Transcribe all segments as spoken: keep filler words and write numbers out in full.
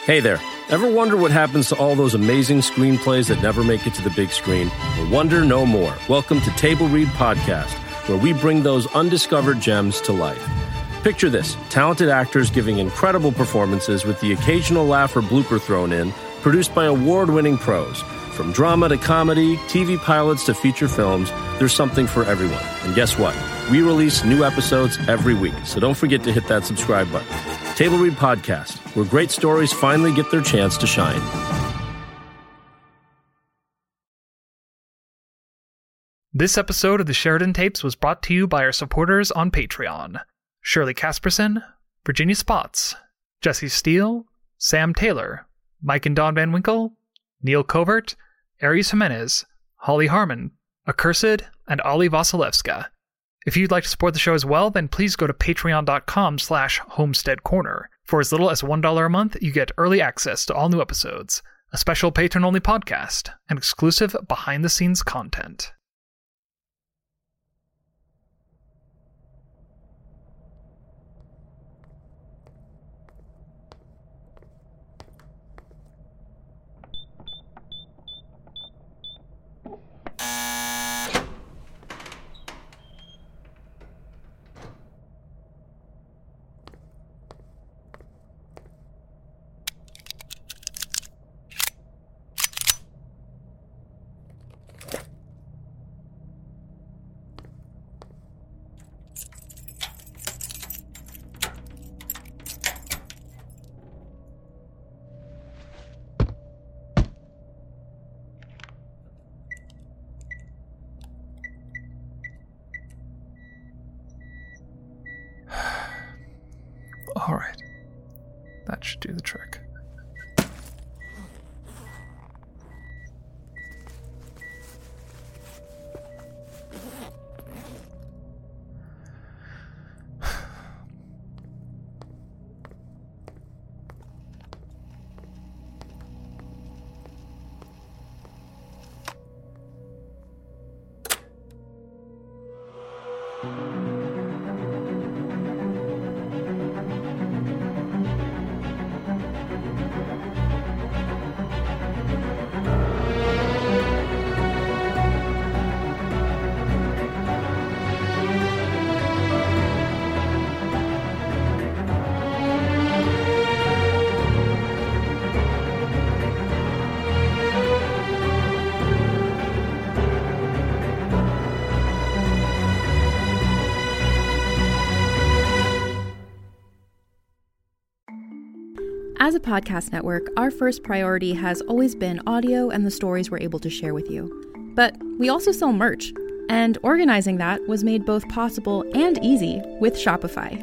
Hey there. Ever wonder what happens to all those amazing screenplays that never make it to the big screen? Well, wonder no more. Welcome to Table Read Podcast, where we bring those undiscovered gems to life. Picture this, talented actors giving incredible performances with the occasional laugh or blooper thrown in, produced by award-winning pros. From drama to comedy, T V pilots to feature films, there's something for everyone. And guess what? We release new episodes every week, so don't forget to hit that subscribe button. Table Read Podcast, where great stories finally get their chance to shine. This episode of the Sheridan Tapes was brought to you by our supporters on Patreon. Shirley Casperson, Virginia Spots, Jesse Steele, Sam Taylor, Mike and Don Van Winkle, Neil Covert, Aries Jimenez, Holly Harmon, Accursed, and Ali Vasilevska. If you'd like to support the show as well, then please go to patreon.com slash homestead corner. For as little as one dollar a month, you get early access to all new episodes, a special patron-only podcast, and exclusive behind-the-scenes content. All right, that should do the trick. As a podcast network, our first priority has always been audio and the stories we're able to share with you. But we also sell merch, and organizing that was made both possible and easy with Shopify.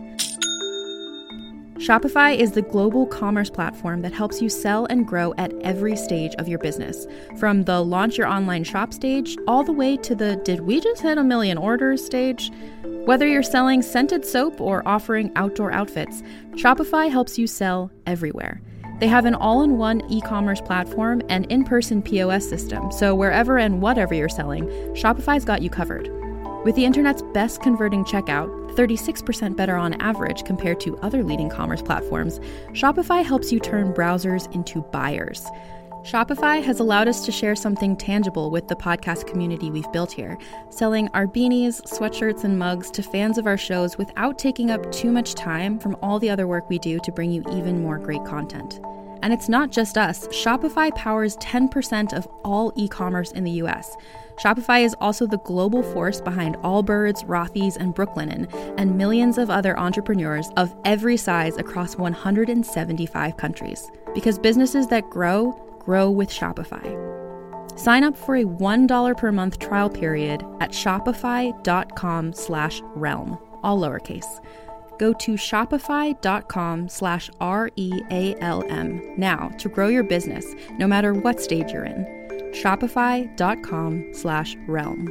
Shopify is the global commerce platform that helps you sell and grow at every stage of your business, from the launch your online shop stage all the way to the did we just hit a million orders stage. Whether you're selling scented soap or offering outdoor outfits, Shopify helps you sell everywhere. They have an all-in-one e-commerce platform and in-person P O S system, so wherever and whatever you're selling, Shopify's got you covered. With the internet's best converting checkout, thirty-six percent better on average compared to other leading commerce platforms, Shopify helps you turn browsers into buyers. Shopify has allowed us to share something tangible with the podcast community we've built here, selling our beanies, sweatshirts, and mugs to fans of our shows without taking up too much time from all the other work we do to bring you even more great content. And it's not just us. Shopify powers ten percent of all e-commerce in the U S. Shopify is also the global force behind Allbirds, Rothy's, and Brooklinen, and millions of other entrepreneurs of every size across one hundred seventy-five countries. Because businesses that grow, grow with Shopify. Sign up for a one dollar per month trial period at shopify.com slash realm, all lowercase. Go to shopify.com slash R-E-A-L-M now to grow your business, no matter what stage you're in. Shopify.com slash realm.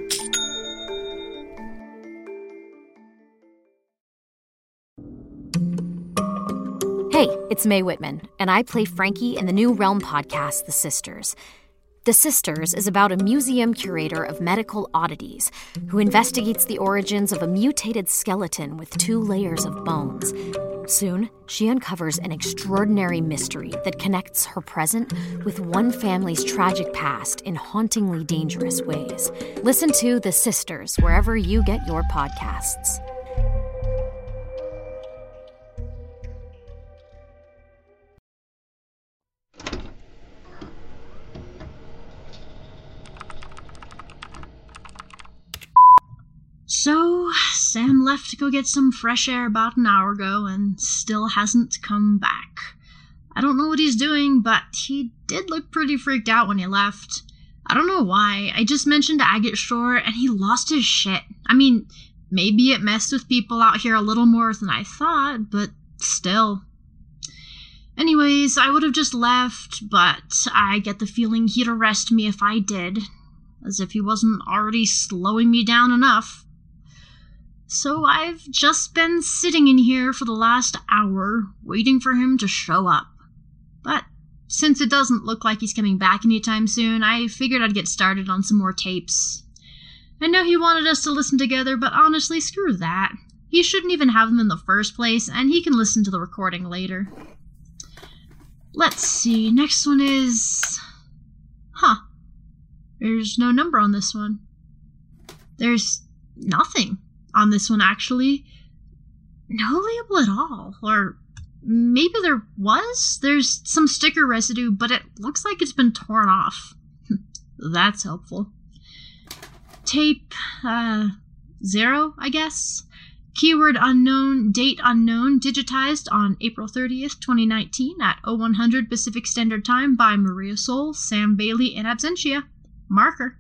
Hey, it's Mae Whitman, and I play Frankie in the new Realm podcast, The Sisters. The Sisters is about a museum curator of medical oddities who investigates the origins of a mutated skeleton with two layers of bones. Soon, she uncovers an extraordinary mystery that connects her present with one family's tragic past in hauntingly dangerous ways. Listen to The Sisters wherever you get your podcasts. So, Sam left to go get some fresh air about an hour ago and still hasn't come back. I don't know what he's doing, but he did look pretty freaked out when he left. I don't know why. I just mentioned Agate Shore and he lost his shit. I mean, maybe it messed with people out here a little more than I thought, but still. Anyways, I would have just left, but I get the feeling he'd arrest me if I did. As if he wasn't already slowing me down enough. So I've just been sitting in here for the last hour, waiting for him to show up. But since it doesn't look like he's coming back anytime soon, I figured I'd get started on some more tapes. I know he wanted us to listen together, but honestly, screw that. He shouldn't even have them in the first place, and he can listen to the recording later. Let's see, next one is... Huh. There's no number on this one. There's nothing on this one, actually. No label at all. Or maybe there was? There's some sticker residue, but it looks like it's been torn off. That's helpful. Tape, uh, zero, I guess. Keyword unknown, date unknown, digitized on April thirtieth, twenty nineteen at oh one hundred Pacific Standard Time by Maria Soul, Sam Bailey in absentia. Marker.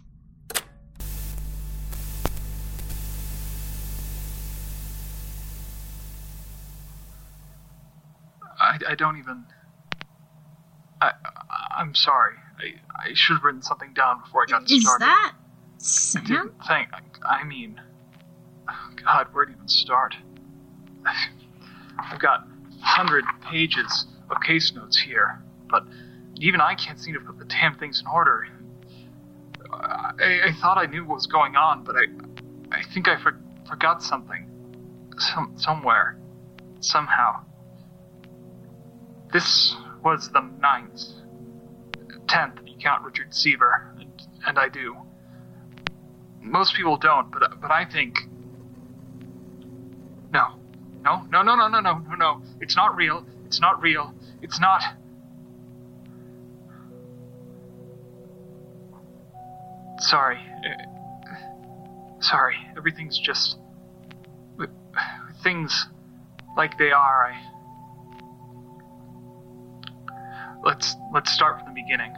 I, I don't even... I, I'm sorry. I, I should have written something down before I got Is started. Is that I Sam? didn't think. I, I mean... God, where to even start? I've got a hundred pages of case notes here, but even I can't seem to put the damn things in order. I, I thought I knew what was going on, but I I think I for, forgot something. Some, somewhere. Somehow. This was the ninth. Tenth, if you count Richard Seaver, and, and I do. Most people don't, but but I think... No. No, no, no, no, no, no, no, no. It's not real. It's not real. It's not... Sorry. Uh, sorry. Everything's just... With, with things like they are, I... Let's, let's start from the beginning.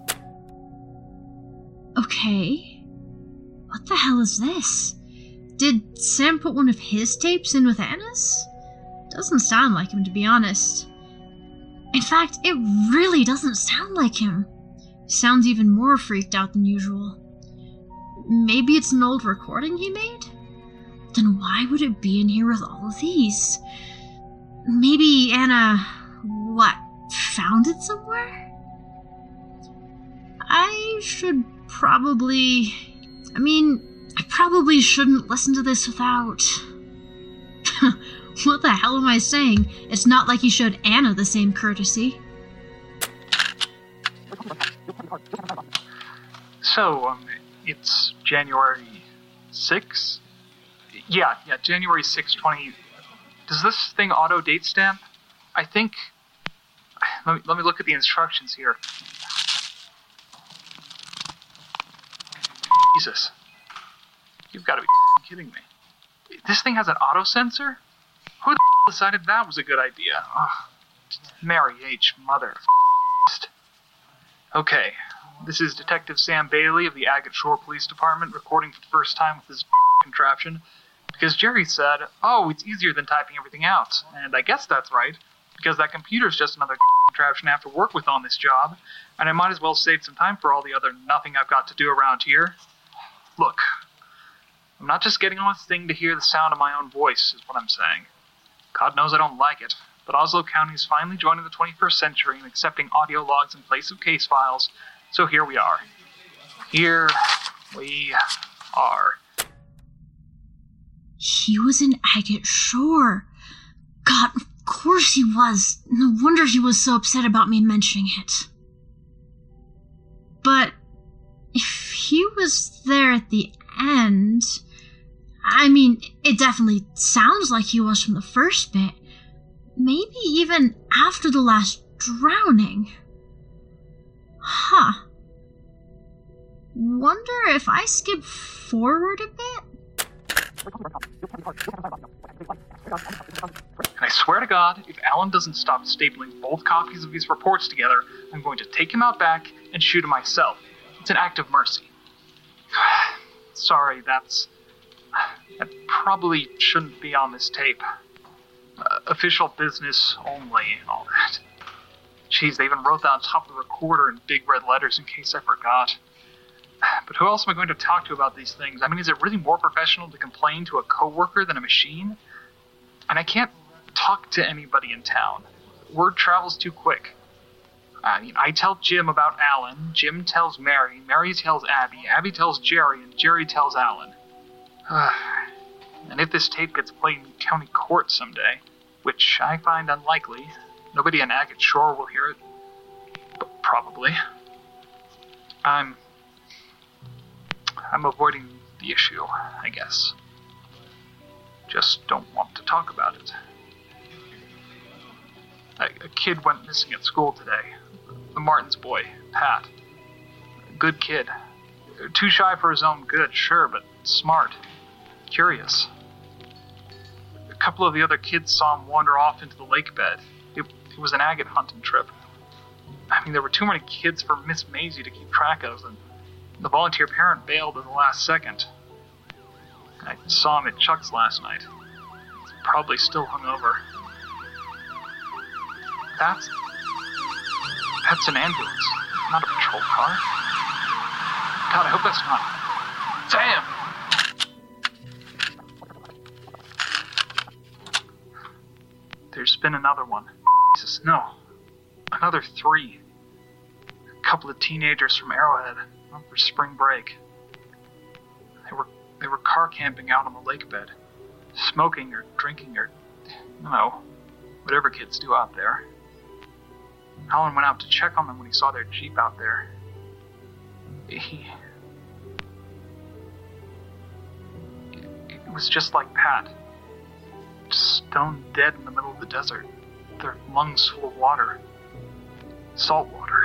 Okay. What the hell is this? Did Sam put one of his tapes in with Anna's? Doesn't sound like him, to be honest. In fact, it really doesn't sound like him. Sounds even more freaked out than usual. Maybe it's an old recording he made? Then why would it be in here with all of these? Maybe Anna... what? Found it somewhere? I should probably... I mean... I probably shouldn't listen to this without... What the hell am I saying? It's not like you showed Anna the same courtesy. So, um, it's January sixth? Yeah, yeah, January sixth, twenty... Does this thing auto-date stamp? I think... Let me, let me look at the instructions here. Jesus. You've got to be kidding me. This thing has an auto-sensor? Who the decided that was a good idea? Ugh. Mary H. Mother. Okay, this is Detective Sam Bailey of the Agate Shore Police Department recording for the first time with this contraption. Because Jerry said, oh, it's easier than typing everything out. And I guess that's right, because that computer's just another contraption I have to work with on this job, and I might as well save some time for all the other nothing I've got to do around here. Look, I'm not just getting on this thing to hear the sound of my own voice, is what I'm saying. God knows I don't like it, but Oslo County is finally joining the twenty-first century and accepting audio logs in place of case files, so here we are. Here we are. He was in Agate Shore. God, of course he was. No wonder he was so upset about me mentioning it. But if he was there at the end... I mean, it definitely sounds like he was from the first bit. Maybe even after the last drowning. Huh. Wonder if I skip forward a bit? And I swear to God, if Alan doesn't stop stapling both copies of these reports together, I'm going to take him out back and shoot him myself. It's an act of mercy. Sorry, that's... That probably shouldn't be on this tape. Uh, official business only and all that. Jeez, they even wrote that on top of the recorder in big red letters in case I forgot. But who else am I going to talk to about these things? I mean, is it really more professional to complain to a coworker than a machine? And I can't talk to anybody in town. Word travels too quick. I mean, I tell Jim about Alan, Jim tells Mary, Mary tells Abby, Abby tells Jerry, and Jerry tells Alan. And if this tape gets played in county court someday, which I find unlikely, nobody in Agate Shore will hear it. But probably. I'm... I'm avoiding the issue, I guess. Just don't want to talk about it. A, a kid went missing at school today. The Martins boy, Pat. A good kid. Too shy for his own good, sure, but smart. Curious. A couple of the other kids saw him wander off into the lake bed. It, it was an agate hunting trip. I mean, there were too many kids for Miss Maisie to keep track of, and the volunteer parent bailed at the last second. I saw him at Chuck's last night. He's probably still hungover. That's... That's an ambulance, not a patrol car. God, I hope that's not... Damn! There's been another one. Jesus, no. Another three. A couple of teenagers from Arrowhead for spring break. They were they were car camping out on the lake bed. Smoking or drinking or, you know, whatever kids do out there. Alan went out to check on them when he saw their Jeep out there. He... It was just like Pat. Stone dead in the middle of the desert, their lungs full of water. Salt water.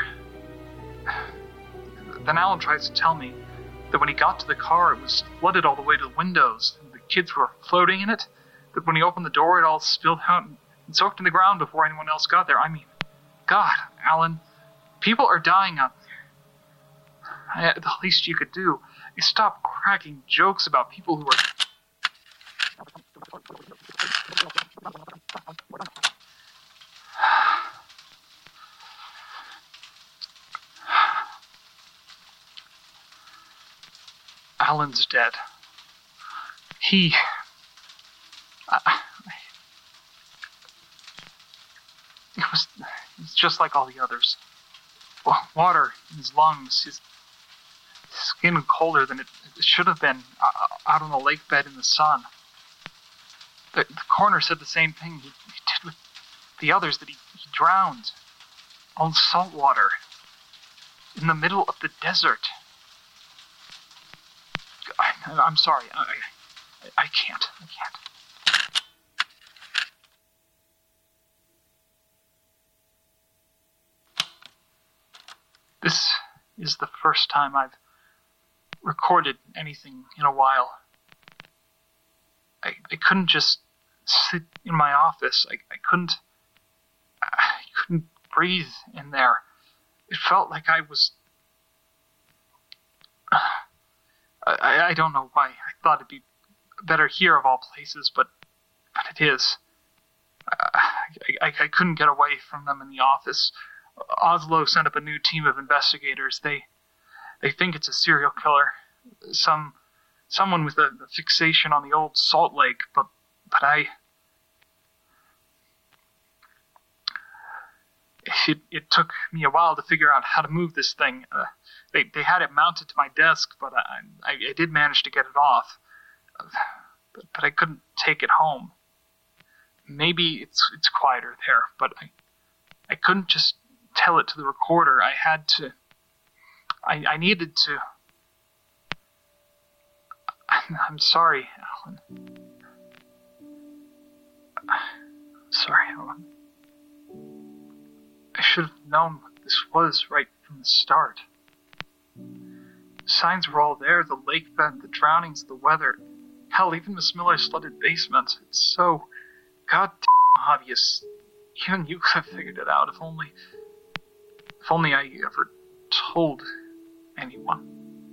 Then Alan tries to tell me that when he got to the car, it was flooded all the way to the windows, and the kids were floating in it, that when he opened the door, it all spilled out and soaked in the ground before anyone else got there. I mean, God, Alan, people are dying out there. I, the least you could do is stop cracking jokes about people who are... Alan's dead. He... Uh, it was... It was just like all the others. Water in his lungs, his skin colder than it, it should have been uh, out on the lake bed in the sun. The, the coroner said the same thing he, he did with the others, that he, he drowned on salt water in the middle of the desert. I, I'm sorry. I, I, I can't. I can't. This is the first time I've recorded anything in a while. I, I couldn't just sit in my office. I, I couldn't... I couldn't breathe in there. It felt like I was... I, I don't know why. I thought it'd be better here of all places, but but it is. I, I, I couldn't get away from them in the office. Oslo sent up a new team of investigators. They they think it's a serial killer. Some someone with a, a fixation on the old Salt Lake, but but I it it took me a while to figure out how to move this thing. Uh, they they had it mounted to my desk, but I I, I did manage to get it off. Uh, but, but I couldn't take it home. maybe it's it's quieter there, but I I couldn't just tell it to the recorder. I had to. I I needed to. I'm, I'm sorry, Alan. I'm sorry, Alan. I should have known what this was right from the start. The signs were all there, the lake bed, the drownings, the weather. Hell, even Miss Miller's flooded basement. It's so goddamn obvious. Even you could have figured it out if only... If only I ever told anyone.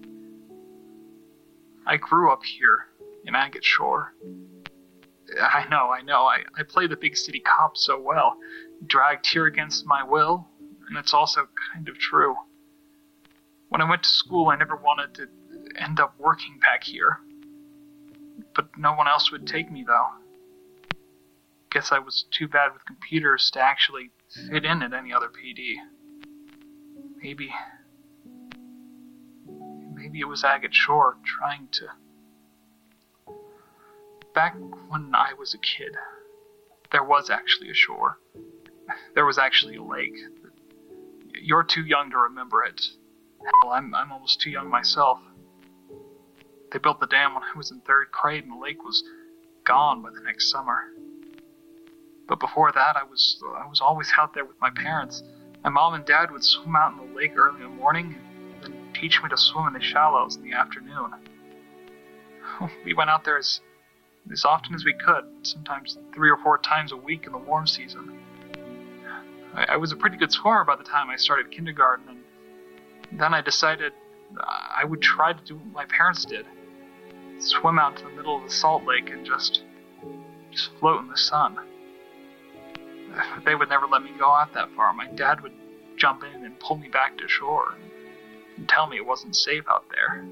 I grew up here in Agate Shore. I know, I know, I, I play the big city cop so well. Dragged here against my will, and it's also kind of true. When I went to school, I never wanted to end up working back here. But no one else would take me, though. Guess I was too bad with computers to actually fit in at any other P D. Maybe... Maybe it was Agate Shore trying to... Back when I was a kid, there was actually a shore. There was actually a lake. You're too young to remember it. Hell, I'm, I'm almost too young myself. They built the dam when I was in third grade, and the lake was gone by the next summer. But before that, I was I was always out there with my parents. My mom and dad would swim out in the lake early in the morning, and then teach me to swim in the shallows in the afternoon. We went out there as, as often as we could, sometimes three or four times a week in the warm season. I, I was a pretty good swimmer by the time I started kindergarten, and then I decided I would try to do what my parents did. Swim out to the middle of the salt lake and just, just float in the sun. They would never let me go out that far. My dad would jump in and pull me back to shore and, and tell me it wasn't safe out there.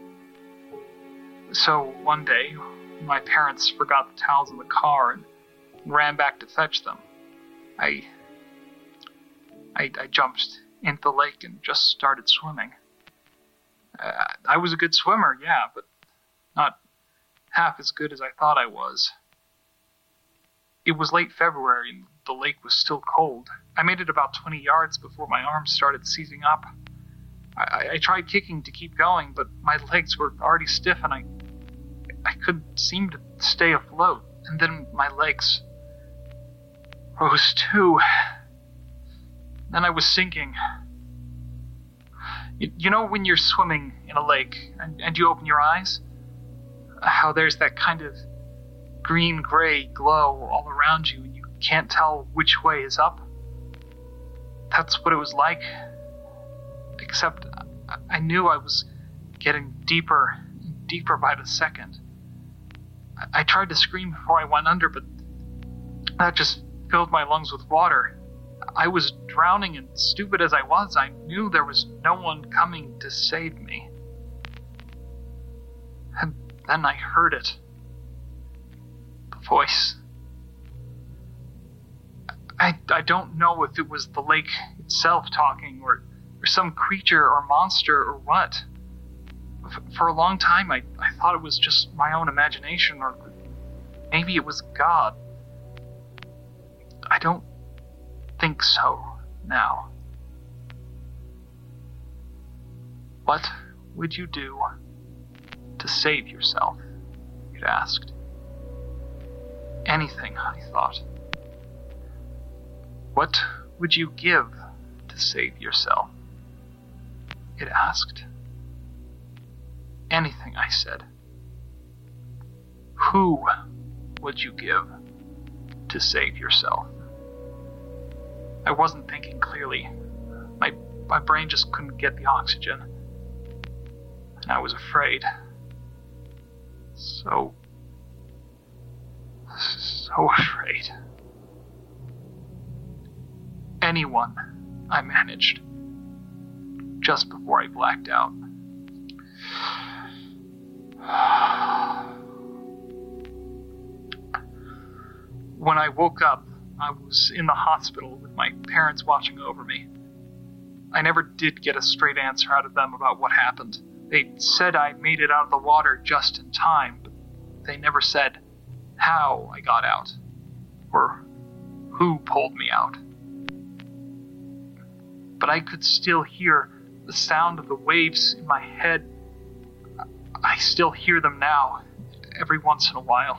So one day, my parents forgot the towels in the car and ran back to fetch them. I, I, I jumped into the lake and just started swimming. Uh, I was a good swimmer, yeah, but not half as good as I thought I was. It was late February and the lake was still cold. I made it about twenty yards before my arms started seizing up. I, I tried kicking to keep going, but my legs were already stiff and I, I couldn't seem to stay afloat. And then my legs rose too. Then I was sinking. You, you know when you're swimming in a lake and, and you open your eyes? How there's that kind of green-gray glow all around you and you can't tell which way is up? That's what it was like. Except I, I knew I was getting deeper and deeper by the second. I, I tried to scream before I went under, but that just filled my lungs with water. I was drowning, and stupid as I was, I knew there was no one coming to save me. And then I heard it. The voice. I, I don't know if it was the lake itself talking, or, or some creature or monster or what. F- for a long time, I, I thought it was just my own imagination, or maybe it was God. I don't think so now. What would you do to save yourself? It asked. Anything, I thought. What would you give to save yourself? It asked. Anything, I said. Who would you give to save yourself? I wasn't thinking clearly. My, my brain just couldn't get the oxygen. And I was afraid. So, so afraid. Anyone, I managed, just before I blacked out. When I woke up, I was in the hospital with my parents watching over me. I never did get a straight answer out of them about what happened. They said I made it out of the water just in time, but they never said how I got out, or who pulled me out. But I could still hear the sound of the waves in my head. I still hear them now, every once in a while.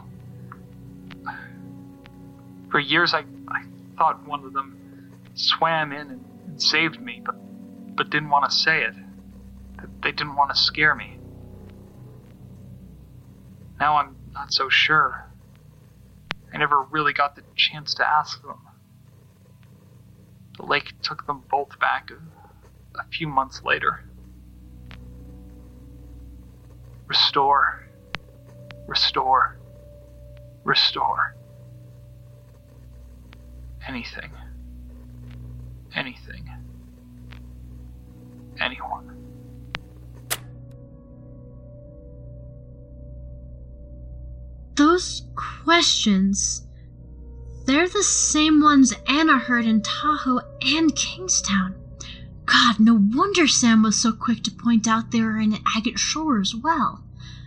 For years I, I thought one of them swam in and, and saved me, but, but didn't want to say it. They didn't want to scare me. Now I'm not so sure. I never really got the chance to ask them. The lake took them both back a, a few months later. Restore. Restore. Restore. Anything. Anything. Anyone. Those questions, they're the same ones Anna heard in Tahoe and Kingstown. God, no wonder Sam was so quick to point out they were in Agate Shore as well.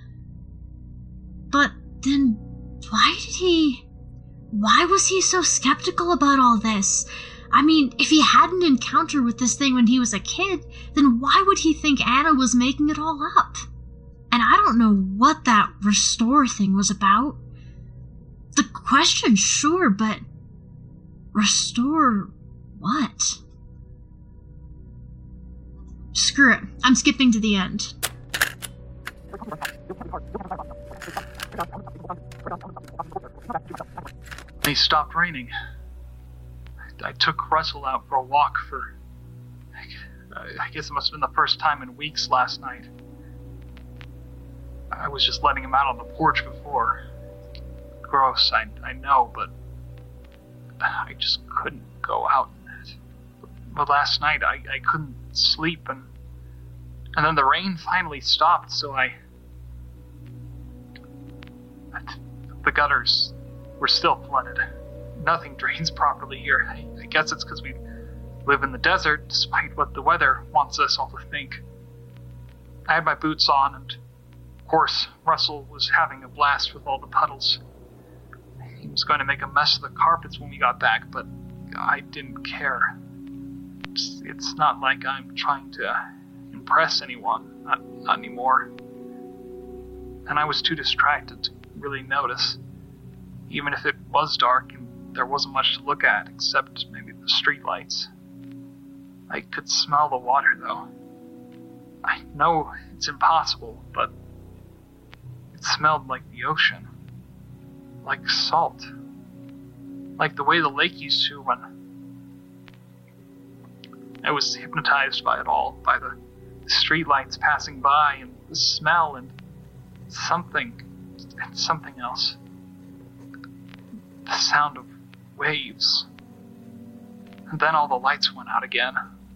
But then, why did he... Why was he so skeptical about all this? I mean, if he had an encounter with this thing when he was a kid, then why would he think Anna was making it all up? And I don't know what that restore thing was about. The question, sure, but restore what? Screw it. I'm skipping to the end. It stopped raining. I took Russell out for a walk for... I guess it must have been the first time in weeks last night. I was just letting him out on the porch before. Gross, I, I know, but I just couldn't go out in it. But last night I, I couldn't sleep, and and then the rain finally stopped, so I... The gutters were still flooded. Nothing drains properly here. I, I guess it's because we live in the desert, despite what the weather wants us all to think. I had my boots on, and of course, Russell was having a blast with all the puddles. He was going to make a mess of the carpets when we got back, but I didn't care. It's, it's not like I'm trying to impress anyone, not, not anymore. And I was too distracted to really notice, even if it was dark and there wasn't much to look at except maybe the streetlights. I could smell the water, though. I know it's impossible, but it smelled like the ocean. Like salt. Like the way the lake used to when... I was hypnotized by it all, by the streetlights passing by and the smell and something, and something else. The sound of waves. And then all the lights went out again.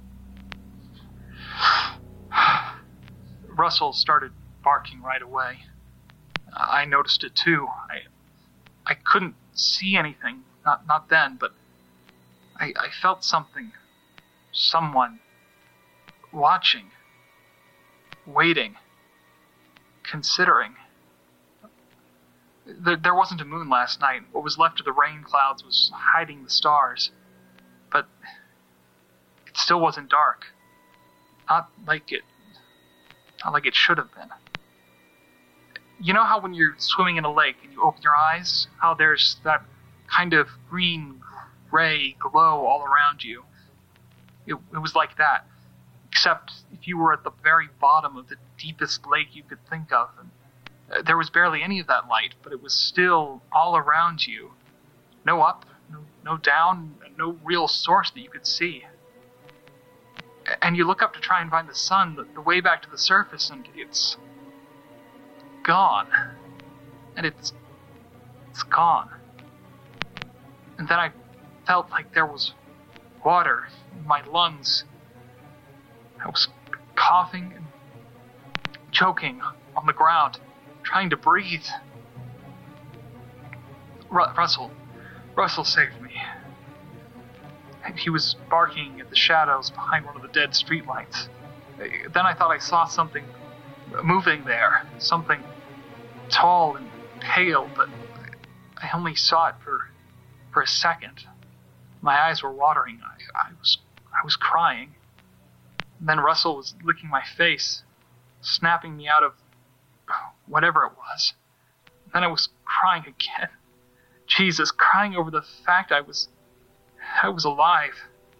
Russell started barking right away. I noticed it too. I I couldn't see anything, not not then, but I, I felt something, someone, watching, waiting, considering. There, there wasn't a moon last night. What was left of the rain clouds was hiding the stars, but it still wasn't dark. Not like it, not like it should have been. You know how when you're swimming in a lake and you open your eyes, how there's that kind of green, gray glow all around you? It, it was like that, except if you were at the very bottom of the deepest lake you could think of. And uh, there was barely any of that light, but it was still all around you. No up, no, no down, no real source that you could see. And you look up to try and find the sun, the, the way back to the surface, and it's gone. And it's it's gone. And then I felt like there was water in my lungs. I was coughing and choking on the ground, trying to breathe. Ru- Russell, Russell saved me. And he was barking at the shadows behind one of the dead streetlights. Then I thought I saw something moving there, something tall and pale, but I only saw it for For a second, my eyes were watering. I, I was I was crying. And then Russell was licking my face, snapping me out of whatever it was. And then I was crying again. Jesus, crying over the fact I was I was alive.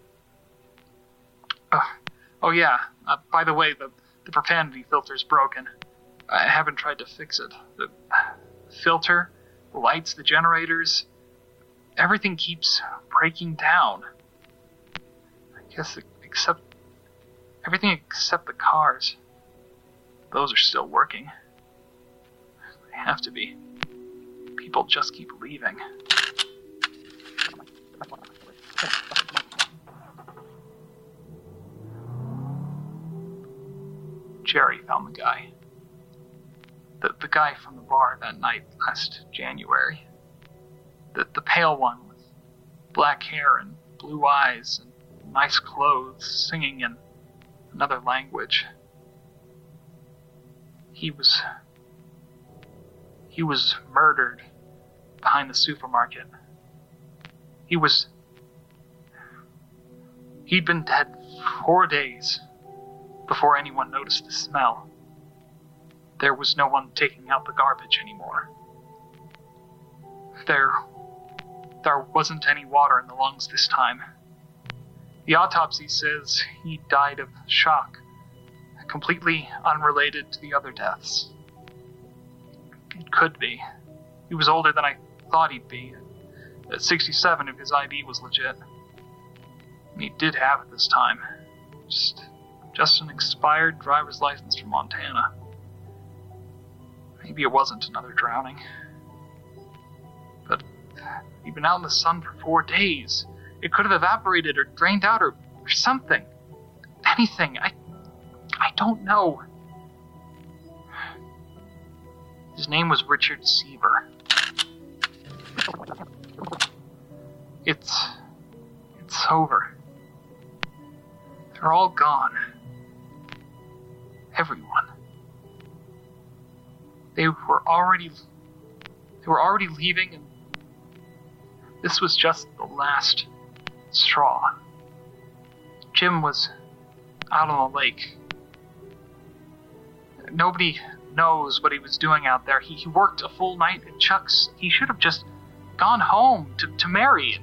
Uh, oh yeah, uh, by the way, the, the profanity filter's broken. I haven't tried to fix it. The filter, the lights, the generators, everything keeps breaking down. I guess except everything except the cars. Those are still working. They have to be. People just keep leaving. Jerry found the guy. The, the guy from the bar that night last January. The, the pale one with black hair and blue eyes and nice clothes, singing in another language. He was... He was murdered behind the supermarket. He was... He'd been dead four days before anyone noticed the smell. There was no one taking out the garbage anymore. There... There wasn't any water in the lungs this time. The autopsy says he died of shock, completely unrelated to the other deaths. It could be. He was older than I thought he'd be. At sixty-seven, if his I D was legit. And he did have it this time. Just, just an expired driver's license from Montana. Maybe it wasn't another drowning. But he'd been out in the sun for four days. It could have evaporated or drained out or, or something. Anything. I, I don't know. His name was Richard Seaver. It's... It's over. They're all gone. Everyone. They were already... They were already leaving, and this was just the last straw. Jim was out on the lake. Nobody knows what he was doing out there. He, he worked a full night at Chuck's. He should have just gone home to, to Mary.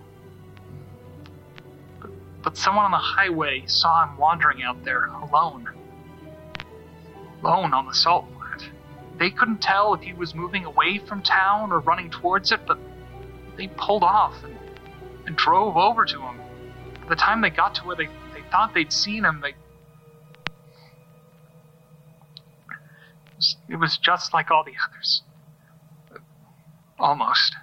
But, but someone on the highway saw him wandering out there alone. Alone on the salt flat. They couldn't tell if he was moving away from town or running towards it, but they pulled off and, and drove over to him. By the time they got to where they, they thought they'd seen him, they... It was just like all the others. Almost.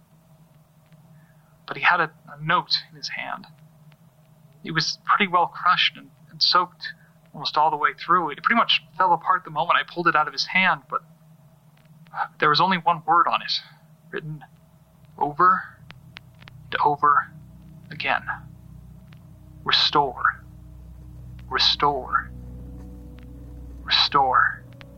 But he had a, a note in his hand. It was pretty well crushed and, and soaked almost all the way through. It pretty much fell apart the moment I pulled it out of his hand, but there was only one word on it, written over and over again. Restore. Restore. Restore.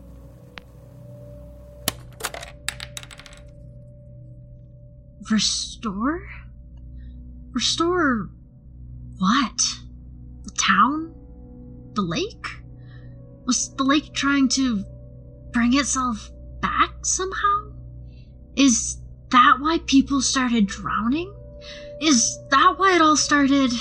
Restore? Restore what? The town? The lake? Was the lake trying to bring itself back somehow? Is that why people started drowning? Is that why it all started?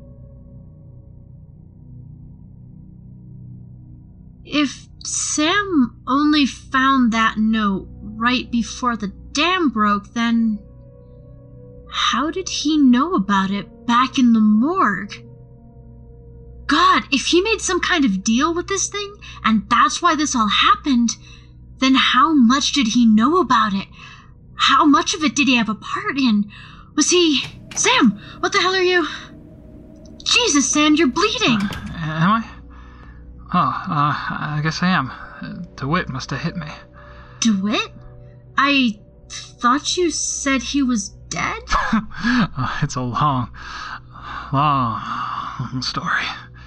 If Sam only found that note right before the dam broke, then how did he know about it back in the morgue? God, if he made some kind of deal with this thing, and that's why this all happened, then how much did he know about it? How much of it did he have a part in? Was he... Sam, what the hell are you... Jesus, Sam, you're bleeding. Uh, am I? Oh, uh, I guess I am. Uh, DeWitt must have hit me. DeWitt? I thought you said he was dead? uh, it's a long, long story.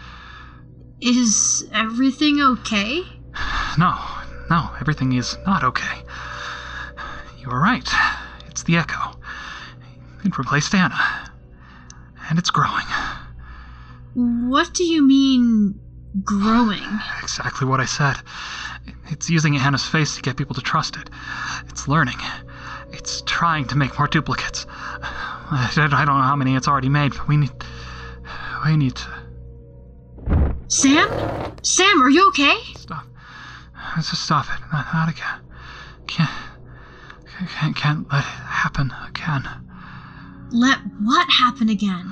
Is everything okay? No, no, everything is not okay. You were right. It's the Echo. It replaced Anna. And it's growing. What do you mean, growing? Exactly what I said. It's using Anna's face to get people to trust it. It's learning. It's trying to make more duplicates. I don't know how many it's already made, but we need... We need to... Sam? Sam, are you okay? Stop. Just stop it. Not, not again. Can't... Can't, can't let it happen again. Let what happen again?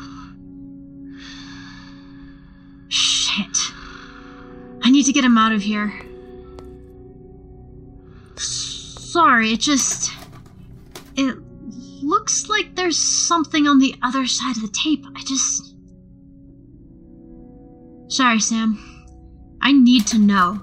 Shit. I need to get him out of here. Sorry, it just... It looks like there's something on the other side of the tape. I just... Sorry, Sam. I need to know.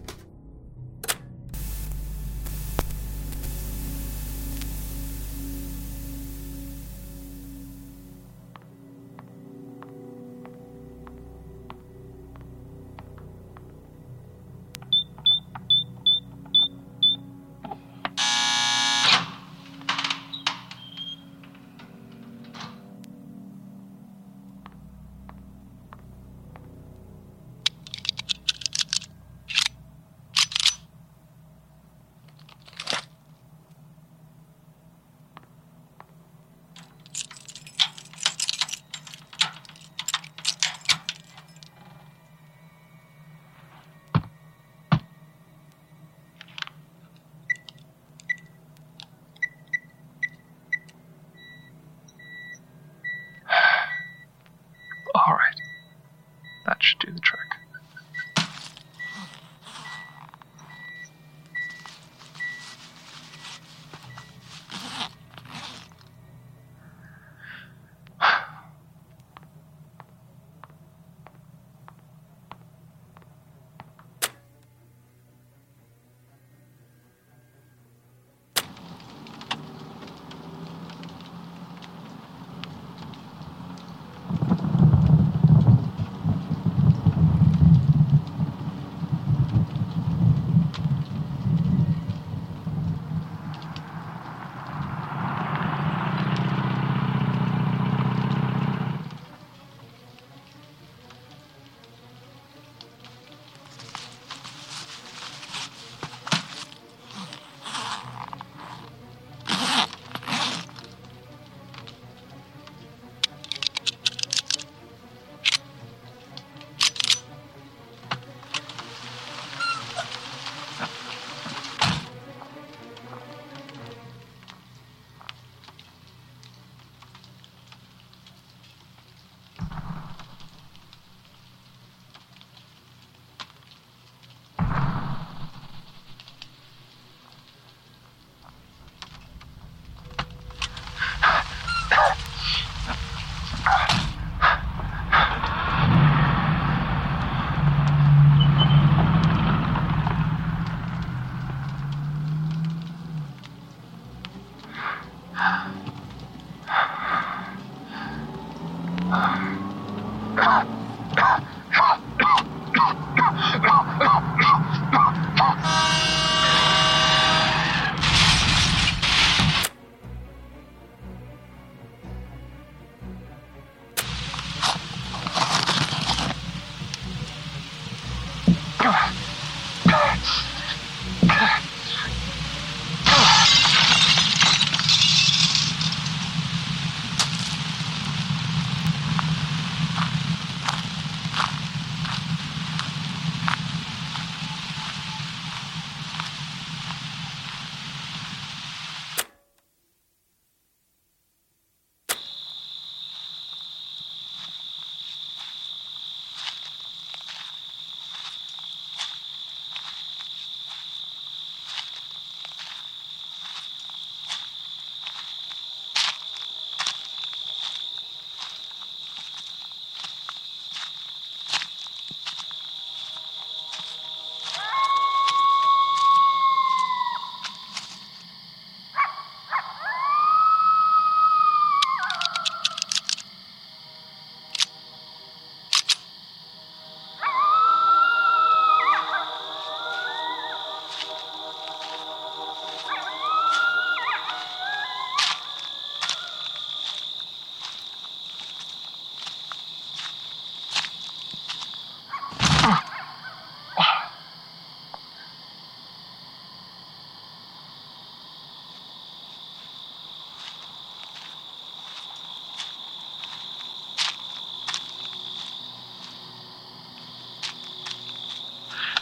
Alright. That should do the trick.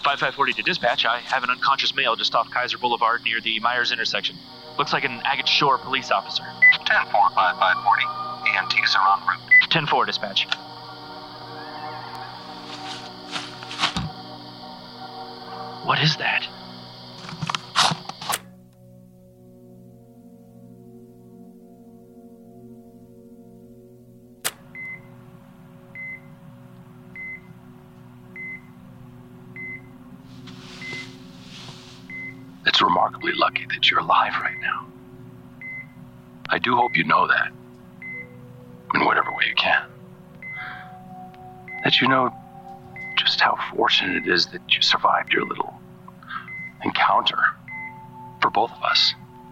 fifty-five forty to dispatch. I have an unconscious male just off Kaiser Boulevard near the Myers intersection. Looks like an Agate Shore police officer. ten four, fifty-five forty. E M Ts are en route. ten four, dispatch. What is that? It's remarkably lucky that you're alive right now. I do hope you know that, in whatever way you can. That you know just how fortunate it is that you survived your little encounter for both of us.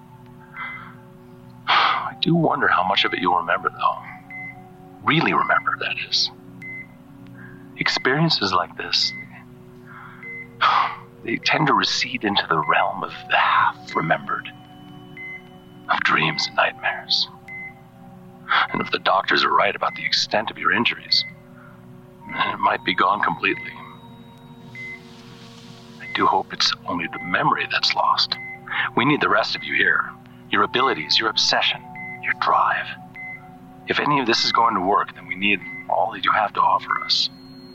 I do wonder how much of it you'll remember, though. Really remember, that is. Experiences like this, they tend to recede into the realm of the half-remembered, of dreams and nightmares. And if the doctors are right about the extent of your injuries, it might be gone completely. I do hope it's only the memory that's lost. We need the rest of you here. Your abilities, your obsession, your drive. If any of this is going to work, then we need all that you have to offer us.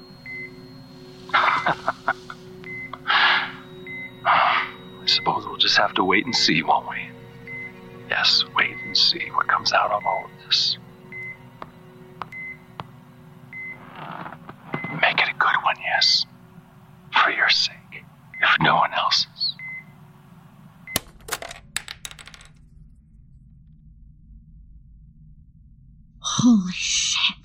I suppose we'll just have to wait and see, won't we? Yes, wait and see what comes out of all of this. Make it a good one, yes. For your sake, if no one else's. Holy shit.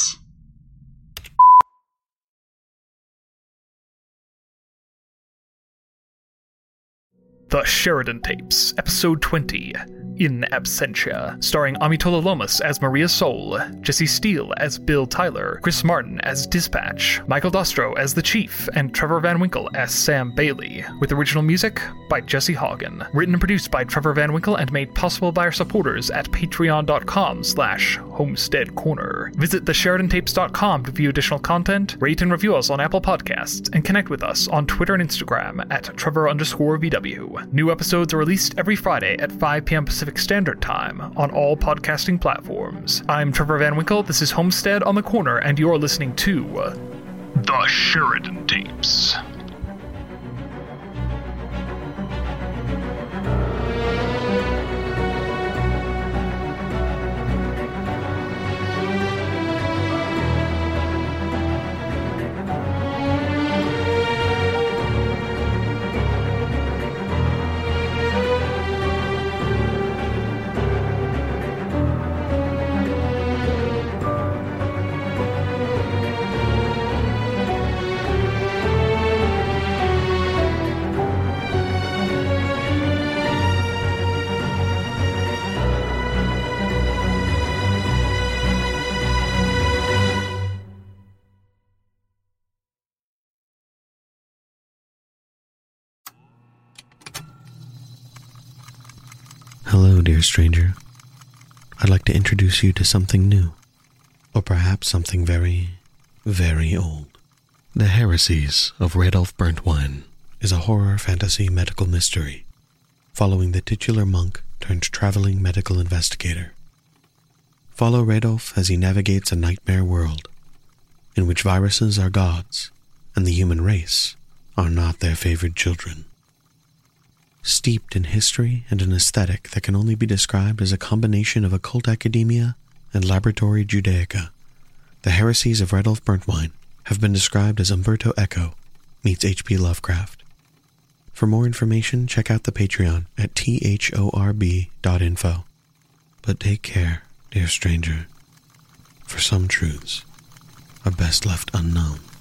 The Sheridan Tapes, Episode twenty, In Absentia, starring Amitola Lomas as Maria Soul, Jesse Steele as Bill Tyler, Chris Martin as Dispatch, Michael Dostro as the Chief, and Trevor Van Winkle as Sam Bailey, with original music by Jesse Hagen. Written and produced by Trevor Van Winkle and made possible by our supporters at patreon.com slash homestead corner. Visit the sheridan tapes dot com to view additional content, rate and review us on Apple Podcasts, and connect with us on Twitter and Instagram at Trevor underscore VW. New episodes are released every Friday at five p.m. Pacific Standard Time on all podcasting platforms. I'm Trevor Van Winkle, this is Homestead on the Corner, and you're listening to The Sheridan Tapes. Hello, dear stranger. I'd like to introduce you to something new, or perhaps something very, very old. The Heresies of Radolf Burntwine is a horror fantasy medical mystery following the titular monk turned traveling medical investigator. Follow Radolf as he navigates a nightmare world in which viruses are gods and the human race are not their favored children. Steeped in history and an aesthetic that can only be described as a combination of occult academia and laboratory Judaica, the Heresies of Radolf Burntwine have been described as Umberto Eco meets H P Lovecraft. For more information, check out the Patreon at thorb dot info. But take care, dear stranger, for some truths are best left unknown.